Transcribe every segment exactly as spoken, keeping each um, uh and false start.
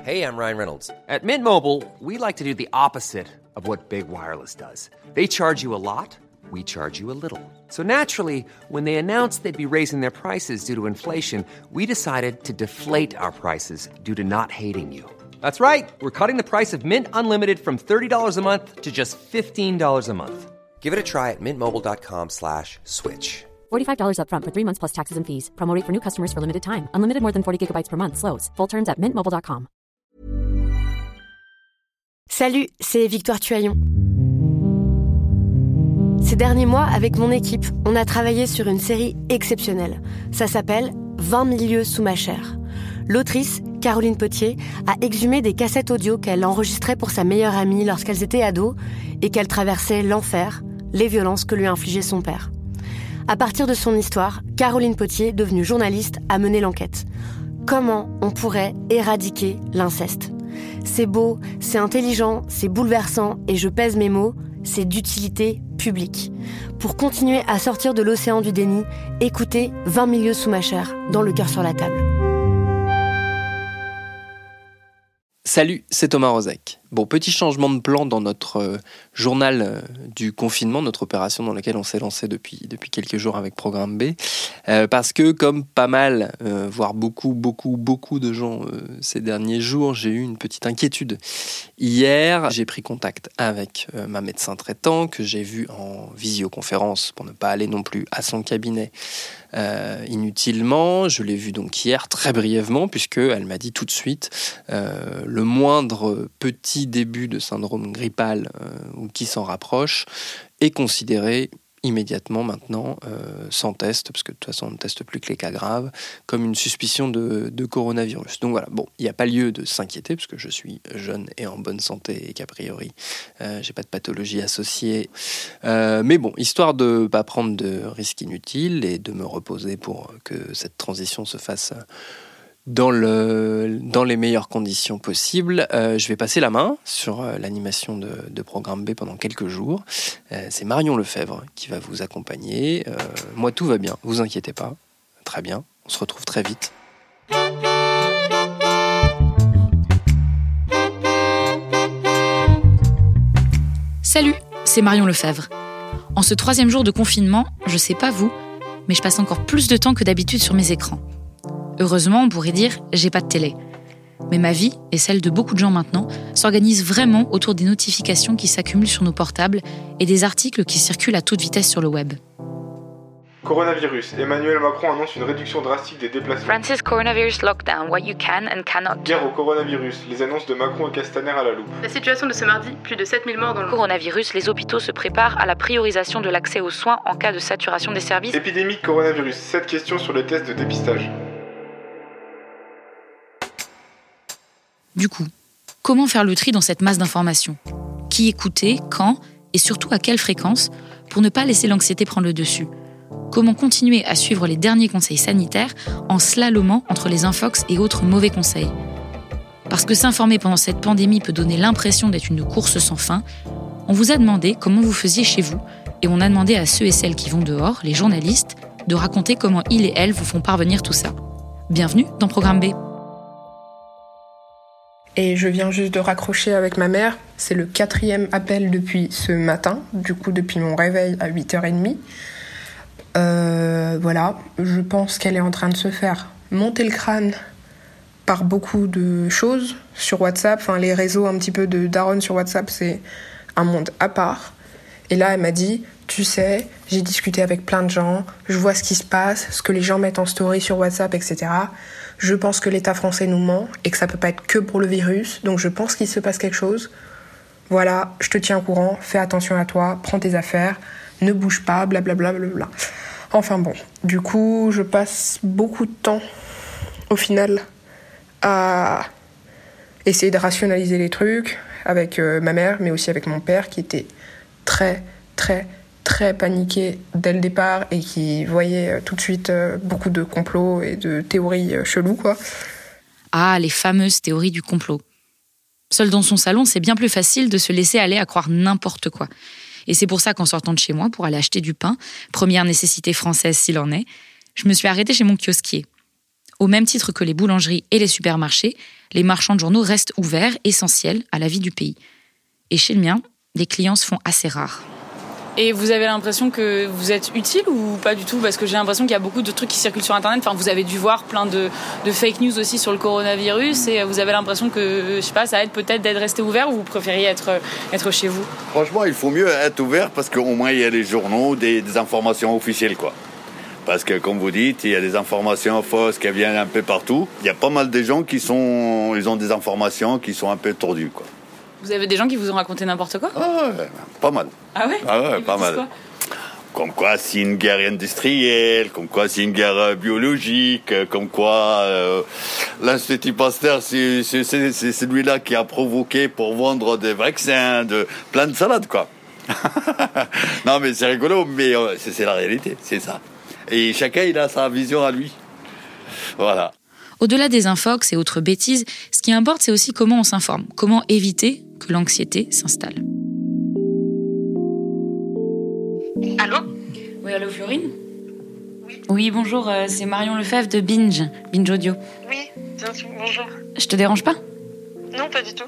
Hey, I'm Ryan Reynolds. At Mint Mobile, we like to do the opposite of what Big Wireless does. They charge you a lot, we charge you a little. So naturally, when they announced they'd be raising their prices due to inflation, we decided to deflate our prices due to not hating you. That's right. We're cutting the price of Mint Unlimited from thirty dollars a month to just fifteen dollars a month. Give it a try at mintmobile.com slash switch. forty-five dollars up front for three months plus taxes and fees. Promo rate for new customers for limited time. Unlimited more than forty gigabytes per month slows. Full terms at mint mobile dot com. Salut, c'est Victoire Tuaillon. Ces derniers mois, avec mon équipe, on a travaillé sur une série exceptionnelle. Ça s'appelle vingt mille lieues sous ma chair. L'autrice, Caroline Potier, a exhumé des cassettes audio qu'elle enregistrait pour sa meilleure amie lorsqu'elles étaient ados et qu'elle traversait l'enfer, les violences que lui infligeait son père. À partir de son histoire, Caroline Potier, devenue journaliste, a mené l'enquête. Comment on pourrait éradiquer l'inceste ? C'est beau, c'est intelligent, c'est bouleversant et je pèse mes mots, c'est d'utilité publique. Pour continuer à sortir de l'océan du déni, écoutez vingt mille lieues sous ma chair, dans Le cœur sur la table. Salut, c'est Thomas Rozek. Bon, petit changement de plan dans notre euh, journal euh, du confinement, notre opération dans laquelle on s'est lancé depuis, depuis quelques jours avec Programme B, euh, parce que comme pas mal, euh, voire beaucoup, beaucoup, beaucoup de gens euh, ces derniers jours, j'ai eu une petite inquiétude. Hier, j'ai pris contact avec euh, ma médecin traitant, que j'ai vu en visioconférence, pour ne pas aller non plus à son cabinet euh, inutilement. Je l'ai vu donc hier, très brièvement, puisqu'elle m'a dit tout de suite euh, le moindre petit début de syndrome grippal euh, ou qui s'en rapproche est considéré immédiatement maintenant, euh, sans test, parce que de toute façon on ne teste plus que les cas graves, comme une suspicion de, de coronavirus. Donc voilà, bon, il n'y a pas lieu de s'inquiéter, parce que je suis jeune et en bonne santé et qu'a priori euh, j'ai pas de pathologie associée. Euh, mais bon, histoire de ne pas prendre de risques inutiles et de me reposer pour que cette transition se fasse Dans, le, dans les meilleures conditions possibles, euh, je vais passer la main sur euh, l'animation de, de Programme B pendant quelques jours. Euh, c'est Marion Lefebvre qui va vous accompagner. Euh, moi, tout va bien, vous inquiétez pas. Très bien, on se retrouve très vite. Salut, c'est Marion Lefebvre. En ce troisième jour de confinement, je sais pas vous, mais je passe encore plus de temps que d'habitude sur mes écrans. Heureusement, on pourrait dire « j'ai pas de télé ». Mais ma vie, et celle de beaucoup de gens maintenant, s'organise vraiment autour des notifications qui s'accumulent sur nos portables et des articles qui circulent à toute vitesse sur le web. Coronavirus. Emmanuel Macron annonce une réduction drastique des déplacements. France's coronavirus lockdown, what you can and cannot. Guerre au coronavirus. Les annonces de Macron et Castaner à la loupe. La situation de ce mardi, plus de sept mille morts dans le coronavirus, les hôpitaux se préparent à la priorisation de l'accès aux soins en cas de saturation des services. Épidémique coronavirus. sept questions sur les tests de dépistage. Du coup, comment faire le tri dans cette masse d'informations ? Qui écouter, quand et surtout à quelle fréquence pour ne pas laisser l'anxiété prendre le dessus ? Comment continuer à suivre les derniers conseils sanitaires en slalomant entre les infox et autres mauvais conseils ? Parce que s'informer pendant cette pandémie peut donner l'impression d'être une course sans fin, on vous a demandé comment vous faisiez chez vous et on a demandé à ceux et celles qui vont dehors, les journalistes, de raconter comment ils et elles vous font parvenir tout ça. Bienvenue dans Programme B. Et je viens juste de raccrocher avec ma mère. C'est le quatrième appel depuis ce matin, du coup depuis mon réveil à huit heures trente. Euh, voilà, je pense qu'elle est en train de se faire monter le crâne par beaucoup de choses sur WhatsApp. Enfin, les réseaux un petit peu de daronne sur WhatsApp, c'est un monde à part. Et là, elle m'a dit, tu sais, j'ai discuté avec plein de gens, je vois ce qui se passe, ce que les gens mettent en story sur WhatsApp, et cetera. Je pense que l'État français nous ment et que ça peut pas être que pour le virus. Donc je pense qu'il se passe quelque chose. Voilà, je te tiens au courant, fais attention à toi, prends tes affaires, ne bouge pas, blablabla. Bla, bla, bla. Enfin bon, du coup, je passe beaucoup de temps, au final, à essayer de rationaliser les trucs avec euh, ma mère, mais aussi avec mon père, qui était très, très, très paniqué dès le départ et qui voyait euh, tout de suite euh, beaucoup de complots et de théories euh, cheloues, quoi. Ah, les fameuses théories du complot. Seul dans son salon, c'est bien plus facile de se laisser aller à croire n'importe quoi. Et c'est pour ça qu'en sortant de chez moi pour aller acheter du pain, première nécessité française s'il en est, je me suis arrêtée chez mon kiosquier. Au même titre que les boulangeries et les supermarchés, les marchands de journaux restent ouverts, essentiels à la vie du pays. Et chez le mien, les clients se font assez rares. Et vous avez l'impression que vous êtes utile ou pas du tout ? Parce que j'ai l'impression qu'il y a beaucoup de trucs qui circulent sur Internet. Enfin, vous avez dû voir plein de, de fake news aussi sur le coronavirus et vous avez l'impression que, je sais pas, ça aide peut-être d'être resté ouvert ou vous préfériez être, être chez vous ? Franchement, il faut mieux être ouvert parce qu'au moins il y a les journaux, des, des informations officielles, quoi. Parce que, comme vous dites, il y a des informations fausses qui viennent un peu partout. Il y a pas mal de gens qui sont, ils ont des informations qui sont un peu tordues, quoi. Vous avez des gens qui vous ont raconté n'importe quoi ? Ah ouais, pas mal. Ah ouais ? Ah ouais, pas mal. Quoi ? Comme quoi c'est une guerre industrielle, comme quoi c'est une guerre biologique, comme quoi euh, l'Institut Pasteur, c'est, c'est, c'est, c'est celui-là qui a provoqué pour vendre des vaccins, de, plein de salades, quoi. Non, mais c'est rigolo, mais euh, c'est, c'est la réalité, c'est ça. Et chacun, il a sa vision à lui. Voilà. Au-delà des infox et autres bêtises, ce qui importe, c'est aussi comment on s'informe, comment éviter que l'anxiété s'installe. Allô ? Oui, allô Florine ? Oui. Oui, bonjour, euh, c'est Marion Lefebvre de Binge, Binge Audio. Oui, bien sûr, bonjour. Je te dérange pas ? Non, pas du tout.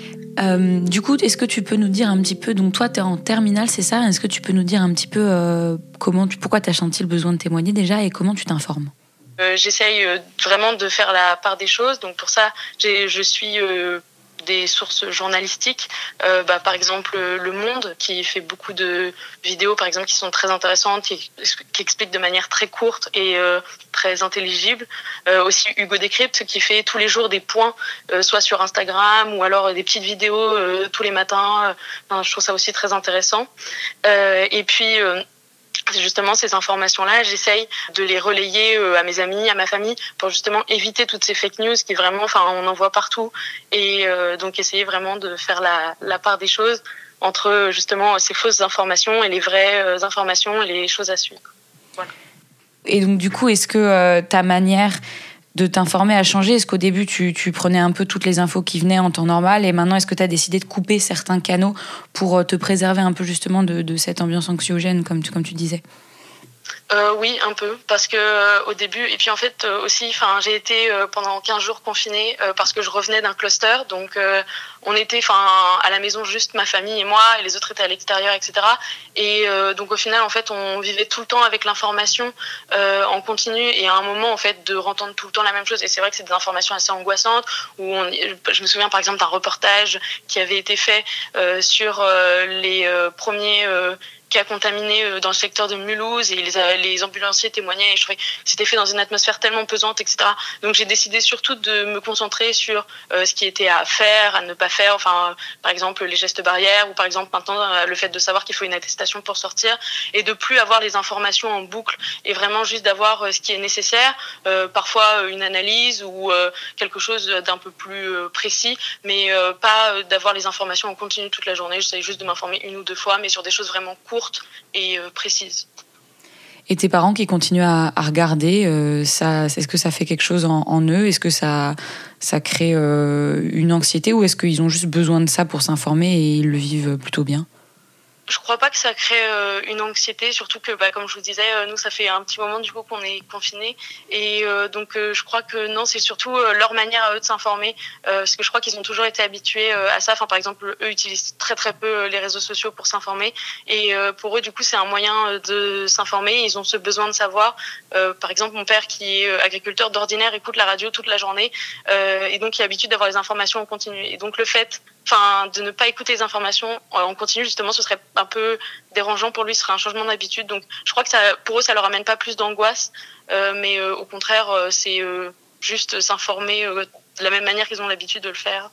Euh, du coup, est-ce que tu peux nous dire un petit peu, donc toi t'es en terminale, c'est ça ? Est-ce que tu peux nous dire un petit peu euh, comment tu, pourquoi t'as senti le besoin de témoigner déjà et comment tu t'informes ? Euh, j'essaye euh, vraiment de faire la part des choses. Donc pour ça, j'ai, je suis euh, des sources journalistiques. Euh, bah, par exemple, Le Monde, qui fait beaucoup de vidéos, par exemple, qui sont très intéressantes, qui, qui expliquent de manière très courte et euh, très intelligible. Euh, aussi Hugo Décrypte, qui fait tous les jours des points, euh, soit sur Instagram ou alors des petites vidéos euh, tous les matins. Enfin, je trouve ça aussi très intéressant. Euh, et puis... Euh, Justement, ces informations-là, j'essaye de les relayer à mes amis, à ma famille, pour justement éviter toutes ces fake news qui vraiment, enfin, on en voit partout. Et euh, donc, essayer vraiment de faire la, la part des choses entre justement ces fausses informations et les vraies informations et les choses à suivre. Voilà. Et donc, du coup, est-ce que euh, ta manière de t'informer a changé ? Est-ce qu'au début, tu, tu prenais un peu toutes les infos qui venaient en temps normal et maintenant, est-ce que tu as décidé de couper certains canaux pour te préserver un peu justement de, de cette ambiance anxiogène, comme tu, comme tu disais ? Euh, oui, un peu, parce que euh, au début, et puis en fait euh, aussi, enfin, j'ai été euh, pendant quinze jours confinée euh, parce que je revenais d'un cluster, donc euh, on était, enfin, à la maison juste ma famille et moi, et les autres étaient à l'extérieur, et cetera. Et euh, donc au final, en fait, on vivait tout le temps avec l'information euh, en continu, et à un moment, en fait, de entendre tout le temps la même chose. Et c'est vrai que c'est des informations assez angoissantes. Où on, je me souviens par exemple d'un reportage qui avait été fait euh, sur euh, les euh, premiers euh, qui a contaminé dans le secteur de Mulhouse et les, les ambulanciers témoignaient et je trouvais que c'était fait dans une atmosphère tellement pesante, et cetera. Donc j'ai décidé surtout de me concentrer sur euh, ce qui était à faire, à ne pas faire, enfin par exemple les gestes barrières ou par exemple maintenant le fait de savoir qu'il faut une attestation pour sortir et de plus avoir les informations en boucle et vraiment juste d'avoir euh, ce qui est nécessaire, euh, parfois une analyse ou euh, quelque chose d'un peu plus euh, précis, mais euh, pas euh, d'avoir les informations en continu toute la journée. J'essaie juste de m'informer une ou deux fois, mais sur des choses vraiment courtes et euh, précise. Et tes parents qui continuent à, à regarder, euh, ça, est-ce que ça fait quelque chose en, en eux ? Est-ce que ça, ça crée euh, une anxiété ou est-ce qu'ils ont juste besoin de ça pour s'informer et ils le vivent plutôt bien ? Je crois pas que ça crée euh, une anxiété, surtout que, bah, comme je vous disais, euh, nous, ça fait un petit moment du coup qu'on est confinés. Et euh, donc, euh, je crois que non, c'est surtout euh, leur manière à eux de s'informer, euh, parce que je crois qu'ils ont toujours été habitués euh, à ça. Enfin, par exemple, eux utilisent très très peu euh, les réseaux sociaux pour s'informer. Et euh, pour eux, du coup, c'est un moyen de s'informer. Ils ont ce besoin de savoir. Euh, par exemple, mon père, qui est agriculteur d'ordinaire, écoute la radio toute la journée. Euh, et donc, il a l'habitude d'avoir les informations en continu. Et donc, le fait... Enfin, de ne pas écouter les informations en continu, justement, ce serait un peu dérangeant pour lui, ce serait un changement d'habitude. Donc, je crois que ça, pour eux, ça leur amène pas plus d'angoisse, euh, mais euh, au contraire, euh, c'est euh, juste s'informer euh, de la même manière qu'ils ont l'habitude de le faire.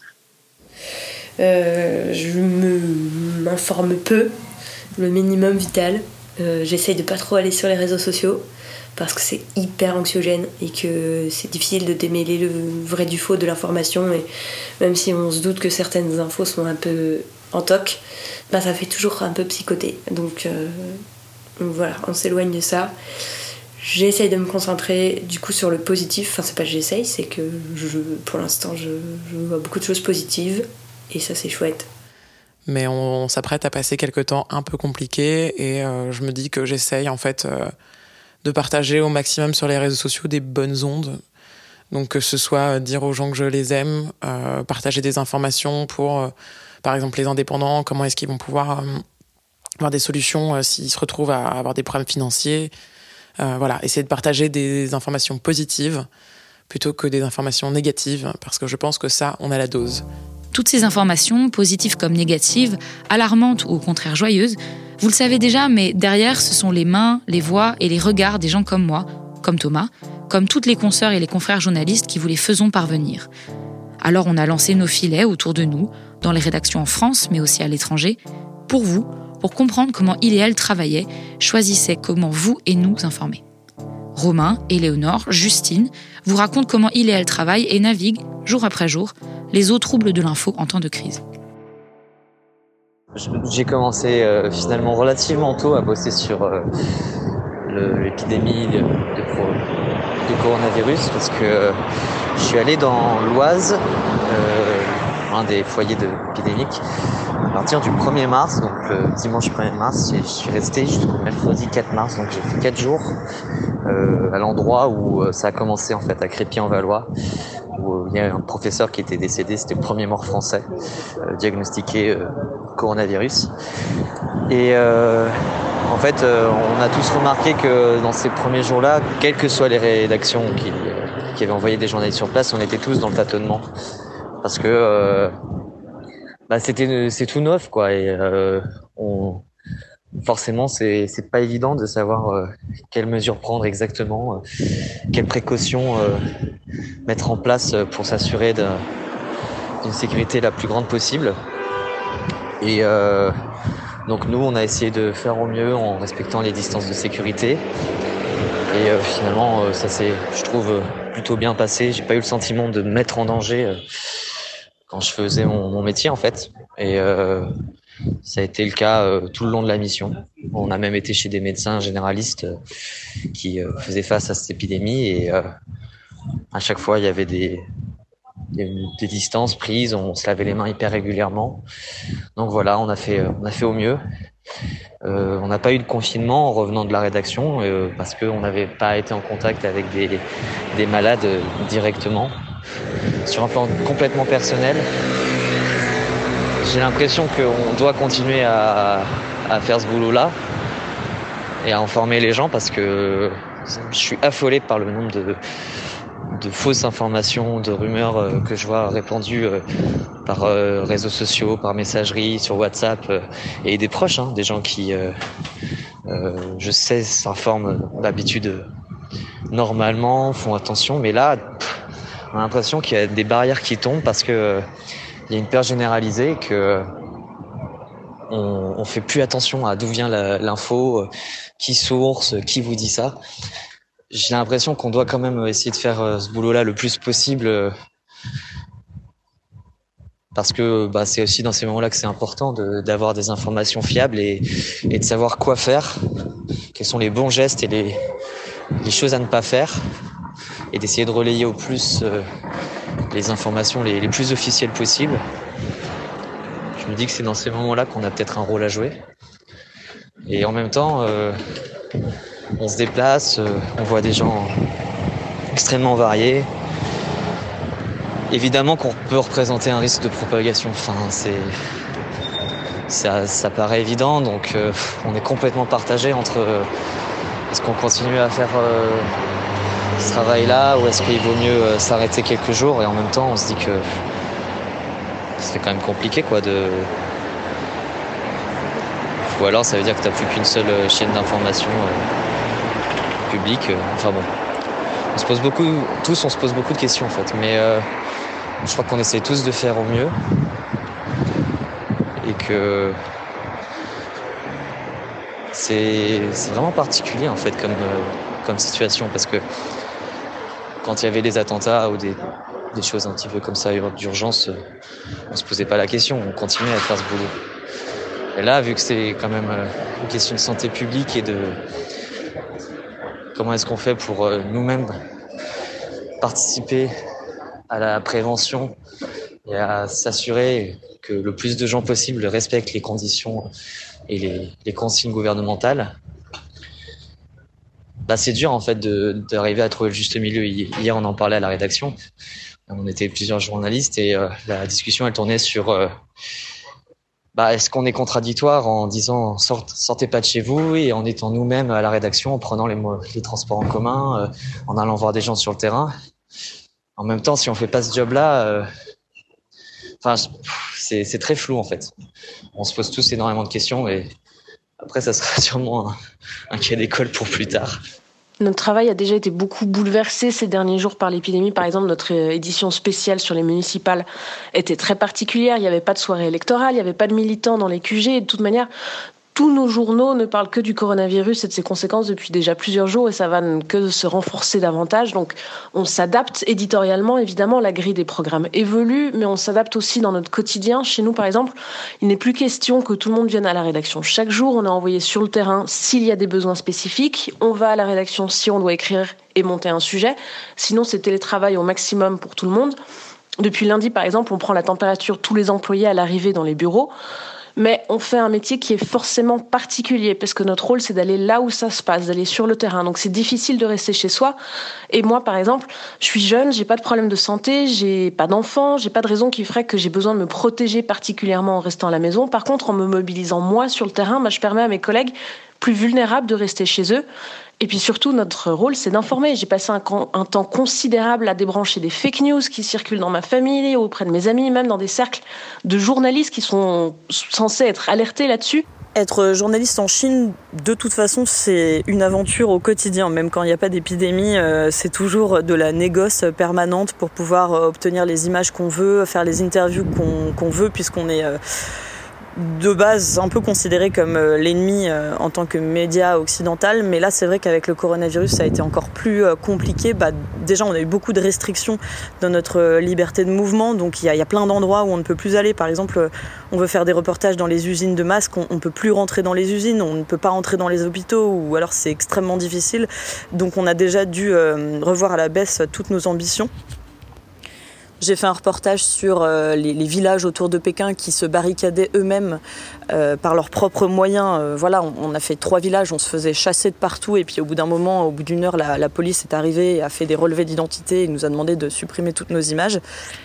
Euh, je me, m'informe peu, le minimum vital. Euh, j'essaye de pas trop aller sur les réseaux sociaux parce que c'est hyper anxiogène et que c'est difficile de démêler le vrai du faux de l'information, et même si on se doute que certaines infos sont un peu en toc, bah ça fait toujours un peu psychoter. Donc, euh, donc voilà, on s'éloigne de ça. J'essaye de me concentrer du coup sur le positif, enfin c'est pas que j'essaye, c'est que je, pour l'instant je, je vois beaucoup de choses positives et ça c'est chouette. Mais on, on s'apprête à passer quelques temps un peu compliqués et euh, je me dis que j'essaye en fait... Euh, de partager au maximum sur les réseaux sociaux des bonnes ondes, Donc que ce soit dire aux gens que je les aime, euh, partager des informations pour, euh, par exemple, les indépendants, comment est-ce qu'ils vont pouvoir euh, avoir des solutions euh, s'ils se retrouvent à avoir des problèmes financiers. Euh, voilà, essayer de partager des informations positives plutôt que des informations négatives, parce que je pense que ça, on a la dose. Toutes ces informations, positives comme négatives, alarmantes ou au contraire joyeuses, vous le savez déjà, mais derrière, ce sont les mains, les voix et les regards des gens comme moi, comme Thomas, comme toutes les consoeurs et les confrères journalistes qui vous les faisons parvenir. Alors on a lancé nos filets autour de nous, dans les rédactions en France, mais aussi à l'étranger, pour vous, pour comprendre comment il et elle travaillaient, choisissaient comment vous et nous informer. Romain, Éléonore, Justine vous racontent comment il et elle travaillent et naviguent, jour après jour, les eaux troubles de l'info en temps de crise. J'ai commencé euh, finalement relativement tôt à bosser sur euh, le, l'épidémie de, de, de coronavirus parce que euh, je suis allé dans l'Oise, euh, un des foyers de épidémiques, à partir du premier mars, donc le dimanche premier mars, je suis resté jusqu'au mercredi quatre mars, donc j'ai fait quatre jours euh, à l'endroit où euh, ça a commencé en fait à Crépy-en-Valois, où il y a un professeur qui était décédé, c'était le premier mort français euh, diagnostiqué euh, coronavirus. Et euh, en fait, euh, on a tous remarqué que dans ces premiers jours-là, quelles que soient les rédactions qui, euh, qui avaient envoyé des journalistes sur place, on était tous dans le tâtonnement. Parce que euh, bah c'était c'est tout neuf quoi et euh, on forcément c'est c'est pas évident de savoir euh, quelles mesures prendre exactement, euh, quelles précautions euh, mettre en place pour s'assurer de, d'une sécurité la plus grande possible. Et euh, donc nous on a essayé de faire au mieux en respectant les distances de sécurité et euh, finalement euh, ça s'est je trouve plutôt bien passé. J'ai pas eu le sentiment de me mettre en danger euh, quand je faisais mon, mon métier en fait et euh, ça a été le cas euh, tout le long de la mission. On a même été chez des médecins généralistes euh, qui euh, faisaient face à cette épidémie et euh, à chaque fois il y avait des, des des distances prises, on se lavait les mains hyper régulièrement. Donc voilà, on a fait on a fait au mieux. Euh, on n'a pas eu de confinement en revenant de la rédaction euh, parce qu'on n'avait pas été en contact avec des des malades euh, directement. Sur un plan complètement personnel, j'ai l'impression qu'on doit continuer à, à faire ce boulot-là et à informer les gens parce que je suis affolé par le nombre de, de fausses informations, de rumeurs que je vois répandues par euh, réseaux sociaux, par messagerie, sur WhatsApp euh, et des proches, hein, des gens qui, euh, euh, je sais, s'informent d'habitude euh, normalement, font attention, mais là, pff, on a l'impression qu'il y a des barrières qui tombent parce que euh, il y a une peur généralisée que euh, on, on fait plus attention à d'où vient la, l'info, euh, qui source, qui vous dit ça. J'ai l'impression qu'on doit quand même essayer de faire euh, ce boulot-là le plus possible euh, parce que bah, c'est aussi dans ces moments-là que c'est important de, d'avoir des informations fiables et, et de savoir quoi faire, quels sont les bons gestes et les, les choses à ne pas faire. Et d'essayer de relayer au plus euh, les informations les, les plus officielles possibles. Je me dis que c'est dans ces moments-là qu'on a peut-être un rôle à jouer. Et en même temps, euh, on se déplace, euh, on voit des gens extrêmement variés. Évidemment qu'on peut représenter un risque de propagation. Enfin, c'est, ça, ça paraît évident, donc euh, on est complètement partagé entre euh, est-ce qu'on continue à faire euh, ce travail-là ou est-ce qu'il vaut mieux euh, s'arrêter quelques jours et en même temps on se dit que c'est quand même compliqué quoi de ou alors ça veut dire que t'as plus qu'une seule chaîne d'information euh, publique. Enfin bon, on se pose beaucoup, tous on se pose beaucoup de questions en fait, mais euh, je crois qu'on essaie tous de faire au mieux et que c'est, c'est vraiment particulier en fait comme, euh, comme situation parce que quand il y avait des attentats ou des, des choses un petit peu comme ça d'urgence, on se posait pas la question, on continuait à faire ce boulot. Et là, vu que c'est quand même une question de santé publique et de comment est-ce qu'on fait pour nous-mêmes participer à la prévention et à s'assurer que le plus de gens possible respectent les conditions et les, les consignes gouvernementales, bah, c'est dur en fait de, d'arriver à trouver le juste milieu. Hier, on en parlait à la rédaction. On était plusieurs journalistes et euh, la discussion elle tournait sur euh, bah, est-ce qu'on est contradictoire en disant Sort, sortez pas de chez vous et en étant nous-mêmes à la rédaction, en prenant les, les transports en commun, euh, en allant voir des gens sur le terrain. En même temps, si on fait pas ce job-là, euh, enfin, c'est, c'est très flou en fait. On se pose tous énormément de questions et après, ça sera sûrement un, un cas d'école pour plus tard. Notre travail a déjà été beaucoup bouleversé ces derniers jours par l'épidémie. Par exemple, notre édition spéciale sur les municipales était très particulière. Il n'y avait pas de soirée électorale, il n'y avait pas de militants dans les Q G. Et de toute manière, tous nos journaux ne parlent que du coronavirus et de ses conséquences depuis déjà plusieurs jours et ça va que se renforcer davantage. Donc on s'adapte éditorialement, évidemment, la grille des programmes évolue, mais on s'adapte aussi dans notre quotidien. Chez nous, par exemple, il n'est plus question que tout le monde vienne à la rédaction. Chaque jour, on est envoyé sur le terrain s'il y a des besoins spécifiques. On va à la rédaction si on doit écrire et monter un sujet. Sinon, c'est télétravail au maximum pour tout le monde. Depuis lundi, par exemple, on prend la température de tous les employés à l'arrivée dans les bureaux. Mais on fait un métier qui est forcément particulier parce que notre rôle, c'est d'aller là où ça se passe, d'aller sur le terrain. Donc c'est difficile de rester chez soi. Et moi, par exemple, je suis jeune, j'ai pas de problème de santé, j'ai pas d'enfant, j'ai pas de raison qui ferait que j'ai besoin de me protéger particulièrement en restant à la maison. Par contre, en me mobilisant moi sur le terrain, bah, je permets à mes collègues plus vulnérables de rester chez eux. Et puis surtout, notre rôle, c'est d'informer. J'ai passé un, un temps considérable à débrancher des fake news qui circulent dans ma famille, auprès de mes amis, même dans des cercles de journalistes qui sont censés être alertés là-dessus. Être journaliste en Chine, de toute façon, c'est une aventure au quotidien. Même quand il n'y a pas d'épidémie, euh, c'est toujours de la négoce permanente pour pouvoir obtenir les images qu'on veut, faire les interviews qu'on, qu'on veut, puisqu'on est... Euh, de base un peu considéré comme l'ennemi en tant que média occidental, mais là c'est vrai qu'avec le coronavirus ça a été encore plus compliqué. Bah, déjà on a eu beaucoup de restrictions dans notre liberté de mouvement, donc il y a, il y a plein d'endroits où on ne peut plus aller. Par exemple, on veut faire des reportages dans les usines de masques, on ne peut plus rentrer dans les usines, on ne peut pas rentrer dans les hôpitaux, ou alors c'est extrêmement difficile. Donc on a déjà dû euh, revoir à la baisse toutes nos ambitions. J'ai fait un reportage sur euh, les, les villages autour de Pékin qui se barricadaient eux-mêmes euh, par leurs propres moyens. Euh, voilà, on, on a fait trois villages, on se faisait chasser de partout et puis au bout d'un moment, au bout d'une heure, la, la police est arrivée et a fait des relevés d'identité et nous a demandé de supprimer toutes nos images.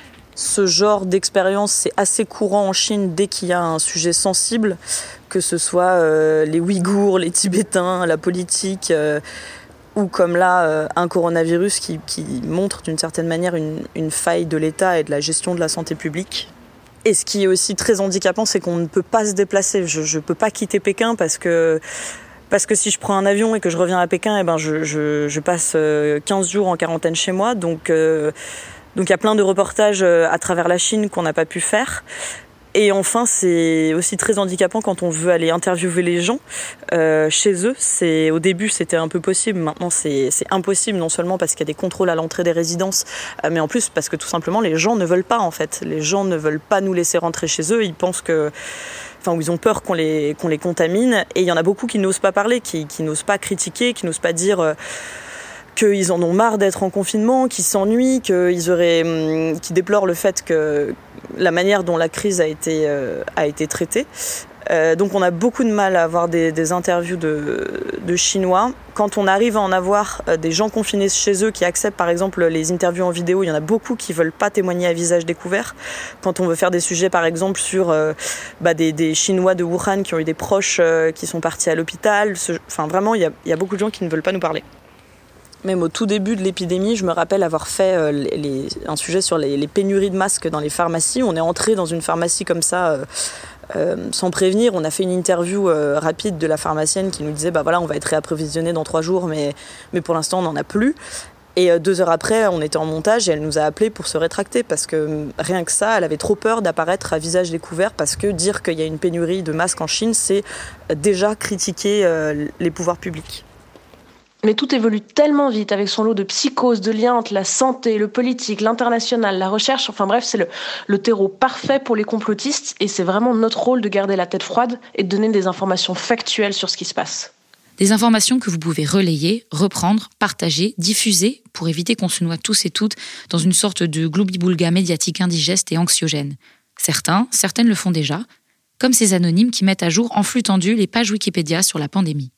Ce genre d'expérience, c'est assez courant en Chine dès qu'il y a un sujet sensible, que ce soit euh, les Ouïghours, les Tibétains, la politique... Euh, ou comme là, euh, un coronavirus qui, qui montre d'une certaine manière une, une faille de l'État et de la gestion de la santé publique. Et ce qui est aussi très handicapant, c'est qu'on ne peut pas se déplacer. Je ne peux pas quitter Pékin parce que, parce que si je prends un avion et que je reviens à Pékin, eh ben je, je, je passe quinze jours en quarantaine chez moi. Donc euh, donc il y a plein de reportages à travers la Chine qu'on n'a pas pu faire. Et enfin, c'est aussi très handicapant quand on veut aller interviewer les gens euh, chez eux. C'est, au début, c'était un peu possible. Maintenant, c'est, c'est impossible, non seulement parce qu'il y a des contrôles à l'entrée des résidences, euh, mais en plus parce que tout simplement, les gens ne veulent pas, en fait. Les gens ne veulent pas nous laisser rentrer chez eux. Ils pensent que... Enfin, ils ont peur qu'on les, qu'on les contamine. Et il y en a beaucoup qui n'osent pas parler, qui, qui n'osent pas critiquer, qui n'osent pas dire... Euh, qu'ils en ont marre d'être en confinement, qu'ils s'ennuient, qu'ils auraient, qu'ils déplorent le fait que la manière dont la crise a été, euh, a été traitée. Euh, donc on a beaucoup de mal à avoir des, des interviews de, de Chinois. Quand on arrive à en avoir euh, des gens confinés chez eux qui acceptent par exemple les interviews en vidéo, il y en a beaucoup qui veulent pas témoigner à visage découvert. Quand on veut faire des sujets par exemple sur euh, bah, des, des Chinois de Wuhan qui ont eu des proches euh, qui sont partis à l'hôpital, ce, enfin vraiment il y a, il y a beaucoup de gens qui ne veulent pas nous parler. Même au tout début de l'épidémie, je me rappelle avoir fait euh, les, les, un sujet sur les, les pénuries de masques dans les pharmacies. On est entré dans une pharmacie comme ça, euh, euh, sans prévenir. On a fait une interview euh, rapide de la pharmacienne qui nous disait bah voilà, on va être réapprovisionné dans trois jours, mais, mais pour l'instant, on n'en a plus. Et euh, deux heures après, on était en montage et elle nous a appelés pour se rétracter parce que rien que ça, elle avait trop peur d'apparaître à visage découvert parce que dire qu'il y a une pénurie de masques en Chine, c'est déjà critiquer euh, les pouvoirs publics. Mais tout évolue tellement vite avec son lot de psychoses, de liens entre la santé, le politique, l'international, la recherche. Enfin bref, c'est le, le terreau parfait pour les complotistes et c'est vraiment notre rôle de garder la tête froide et de donner des informations factuelles sur ce qui se passe. Des informations que vous pouvez relayer, reprendre, partager, diffuser pour éviter qu'on se noie tous et toutes dans une sorte de gloubi-boulga médiatique indigeste et anxiogène. Certains, certaines le font déjà, comme ces anonymes qui mettent à jour en flux tendu les pages Wikipédia sur la pandémie.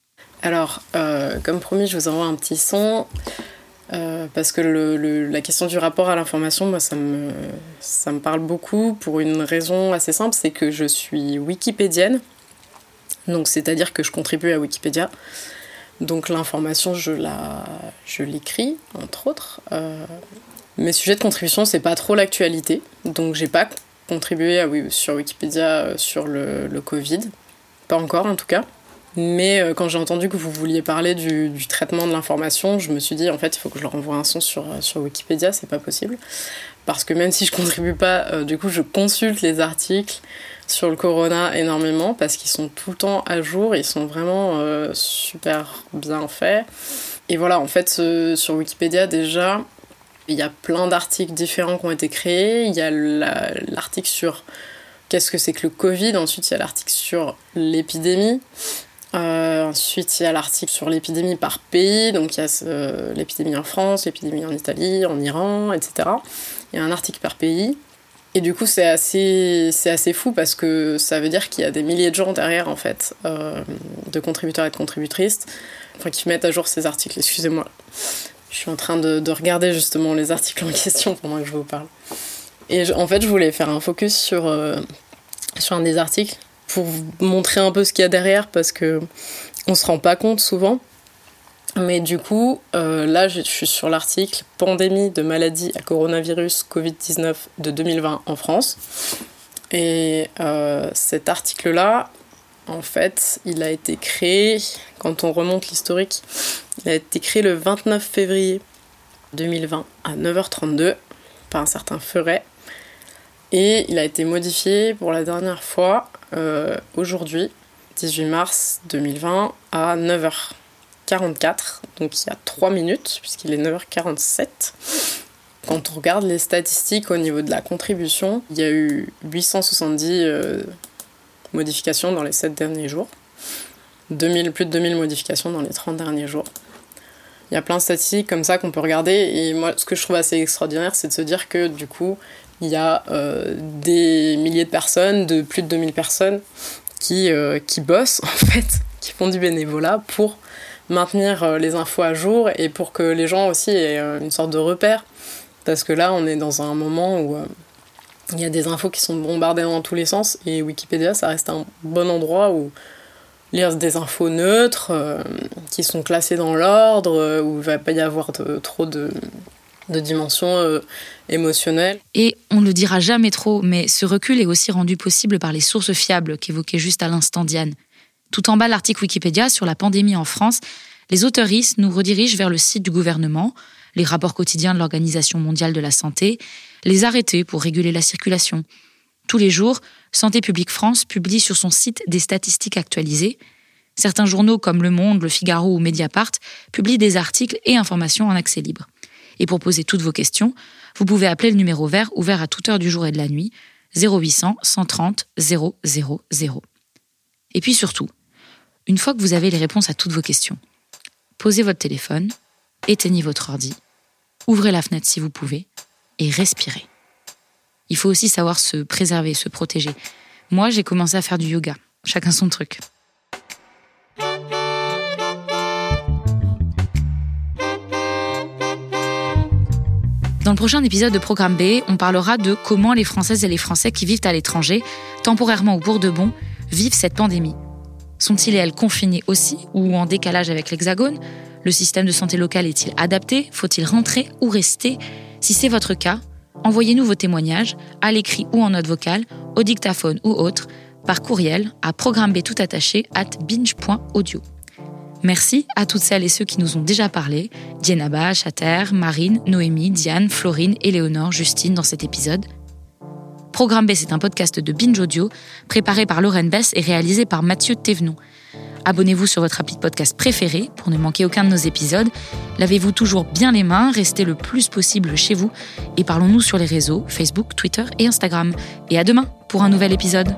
Alors, euh, comme promis, je vous envoie un petit son. Euh, parce que le, le, la question du rapport à l'information, moi, ça me, ça me parle beaucoup pour une raison assez simple, c'est que je suis wikipédienne. Donc, c'est-à-dire que je contribue à Wikipédia. Donc, l'information, je, la, je l'écris, entre autres. Euh, mes sujets de contribution, c'est pas trop l'actualité. Donc, j'ai pas contribué à, sur Wikipédia sur le, le Covid. Pas encore, en tout cas. Mais euh, quand j'ai entendu que vous vouliez parler du, du traitement de l'information, je me suis dit, en fait, il faut que je leur envoie un son sur, sur Wikipédia, c'est pas possible. Parce que même si je contribue pas, euh, du coup, je consulte les articles sur le corona énormément, parce qu'ils sont tout le temps à jour, ils sont vraiment euh, super bien faits. Et voilà, en fait, euh, sur Wikipédia, déjà, il y a plein d'articles différents qui ont été créés. Il y a la, l'article sur qu'est-ce que c'est que le Covid, ensuite il y a l'article sur l'épidémie. Euh, ensuite, il y a l'article sur l'épidémie par pays, donc il y a euh, l'épidémie en France, l'épidémie en Italie, en Iran, et cetera. Il y a un article par pays. Et du coup, c'est assez, c'est assez fou parce que ça veut dire qu'il y a des milliers de gens derrière, en fait, euh, de contributeurs et de contributrices, enfin, qui mettent à jour ces articles. Excusez-moi, je suis en train de, de regarder justement les articles en question pendant que je vous parle. Et je, en fait, je voulais faire un focus sur, euh, sur un des articles, pour vous montrer un peu ce qu'il y a derrière, parce que on se rend pas compte souvent. Mais du coup, euh, là, je suis sur l'article « Pandémie de maladie à coronavirus covid dix-neuf de deux mille vingt en France ». Et euh, cet article-là, en fait, il a été créé, quand on remonte l'historique, il a été créé le vingt-neuf février deux mille vingt à neuf heures trente-deux par un certain Feuret. Et il a été modifié pour la dernière fois euh, aujourd'hui, dix-huit mars deux mille vingt, à neuf heures quarante-quatre, donc il y a trois minutes, puisqu'il est neuf heures quarante-sept. Quand on regarde les statistiques au niveau de la contribution, il y a eu huit cent soixante-dix euh, modifications dans les sept derniers jours, deux mille, plus de deux mille modifications dans les trente derniers jours. Il y a plein de statistiques comme ça qu'on peut regarder, et moi, ce que je trouve assez extraordinaire, c'est de se dire que, du coup, il y a euh, des milliers de personnes, de plus de deux mille personnes, qui, euh, qui bossent, en fait, qui font du bénévolat pour maintenir euh, les infos à jour et pour que les gens aussi aient euh, une sorte de repère. Parce que là, on est dans un moment où euh, il y a des infos qui sont bombardées dans tous les sens, et Wikipédia, ça reste un bon endroit où lire des infos neutres, euh, qui sont classées dans l'ordre, euh, où il ne va pas y avoir de, trop de... de dimension euh, émotionnelle. Et on ne le dira jamais trop, mais ce recul est aussi rendu possible par les sources fiables qu'évoquait juste à l'instant Diane. Tout en bas de l'article Wikipédia sur la pandémie en France, les auteuristes nous redirigent vers le site du gouvernement, les rapports quotidiens de l'Organisation mondiale de la santé, les arrêtés pour réguler la circulation. Tous les jours, Santé publique France publie sur son site des statistiques actualisées. Certains journaux comme Le Monde, Le Figaro ou Mediapart publient des articles et informations en accès libre. Et pour poser toutes vos questions, vous pouvez appeler le numéro vert ouvert à toute heure du jour et de la nuit, zéro huit cents cent trente zéro zéro zéro. Et puis surtout, une fois que vous avez les réponses à toutes vos questions, posez votre téléphone, éteignez votre ordi, ouvrez la fenêtre si vous pouvez, et respirez. Il faut aussi savoir se préserver, se protéger. Moi, j'ai commencé à faire du yoga. Chacun son truc. Dans le prochain épisode de Programme B, on parlera de comment les Françaises et les Français qui vivent à l'étranger, temporairement ou pour de bon, vivent cette pandémie. Sont-ils et elles confinés aussi ou en décalage avec l'Hexagone ? Le système de santé local est-il adapté ? Faut-il rentrer ou rester ? Si c'est votre cas, envoyez-nous vos témoignages, à l'écrit ou en note vocale, au dictaphone ou autre, par courriel à programme b tout attaché arobase binge point audio. Merci à toutes celles et ceux qui nous ont déjà parlé, Dienaba, Chater, Marine, Noémie, Diane, Florine, Éléonore, Justine dans cet épisode. Programme B, c'est un podcast de Binge Audio, préparé par Lorraine Bess et réalisé par Mathieu Thévenon. Abonnez-vous sur votre appli de podcast préféré pour ne manquer aucun de nos épisodes. Lavez-vous toujours bien les mains, restez le plus possible chez vous et parlons-nous sur les réseaux Facebook, Twitter et Instagram. Et à demain pour un nouvel épisode.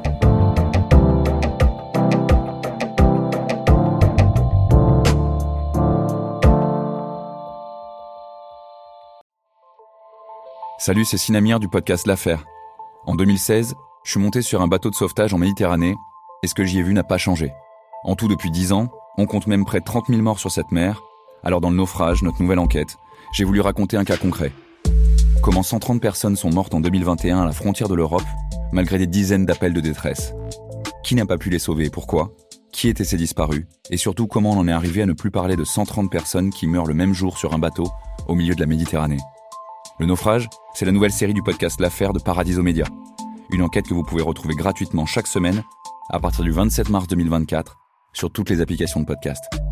Salut, c'est Sinamir du podcast L'Affaire. En deux mille seize, je suis monté sur un bateau de sauvetage en Méditerranée et ce que j'y ai vu n'a pas changé. En tout, depuis dix ans, On compte même près de trente mille morts sur cette mer. Alors dans le naufrage, notre nouvelle enquête, j'ai voulu raconter un cas concret. Comment cent trente personnes sont mortes en deux mille vingt et un à la frontière de l'Europe, malgré des dizaines d'appels de détresse. Qui n'a pas pu les sauver et pourquoi ? Qui étaient ces disparus ? Et surtout, comment on en est arrivé à ne plus parler de cent trente personnes qui meurent le même jour sur un bateau, au milieu de la Méditerranée ? Le naufrage, c'est la nouvelle série du podcast L'Affaire de Paradiso Media. Une enquête que vous pouvez retrouver gratuitement chaque semaine, à partir du vingt-sept mars deux mille vingt-quatre, sur toutes les applications de podcast.